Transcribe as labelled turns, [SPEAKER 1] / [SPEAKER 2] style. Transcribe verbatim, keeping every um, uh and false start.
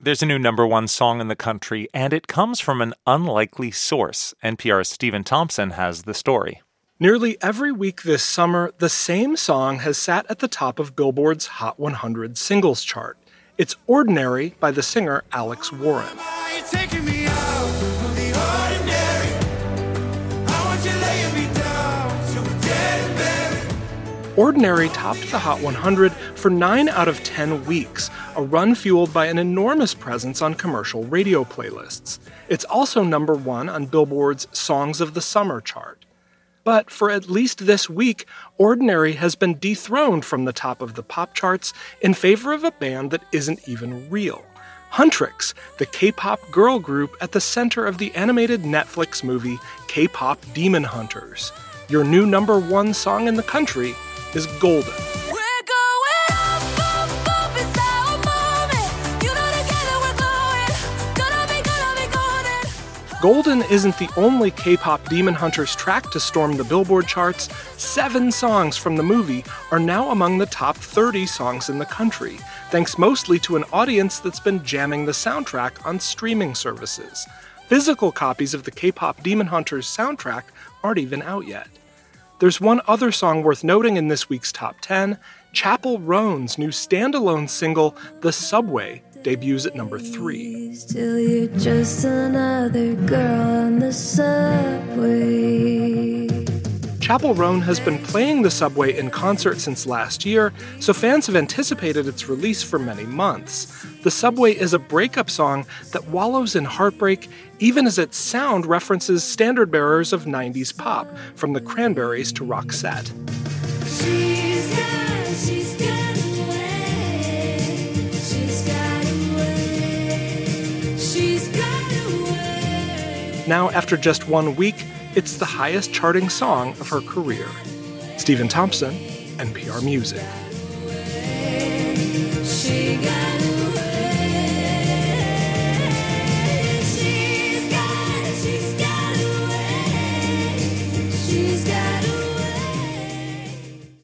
[SPEAKER 1] There's a new number one song in the country, and it comes from an unlikely source. N P R's Stephen Thompson has the story.
[SPEAKER 2] Nearly every week this summer, the same song has sat at the top of Billboard's Hot one hundred singles chart. It's Ordinary by the singer Alex Warren. Ordinary topped the Hot one hundred for nine out of ten weeks, a run fueled by an enormous presence on commercial radio playlists. It's also number one on Billboard's Songs of the Summer chart. But for at least this week, Ordinary has been dethroned from the top of the pop charts in favor of a band that isn't even real. Huntrix, the K-pop girl group at the center of the animated Netflix movie K-pop Demon Hunters. Your new number one song in the country is Golden. Golden isn't the only K-pop Demon Hunters track to storm the Billboard charts. Seven songs from the movie are now among the top thirty songs in the country, thanks mostly to an audience that's been jamming the soundtrack on streaming services. Physical copies of the K-pop Demon Hunters soundtrack aren't even out yet. There's one other song worth noting in this week's top ten. Chappell Roan's new standalone single, The Subway, debuts at number three.
[SPEAKER 3] Still you're just another girl on the subway.
[SPEAKER 2] Chappell Roan has been playing The Subway in concert since last year, so fans have anticipated its release for many months. The Subway is a breakup song that wallows in heartbreak, even as its sound references standard bearers of nineties pop, from the Cranberries to Roxette.
[SPEAKER 3] She's got, she's got away. She's got away. She's got away.
[SPEAKER 2] Now, after just one week, it's the highest charting song of her career. Stephen Thompson, N P R Music.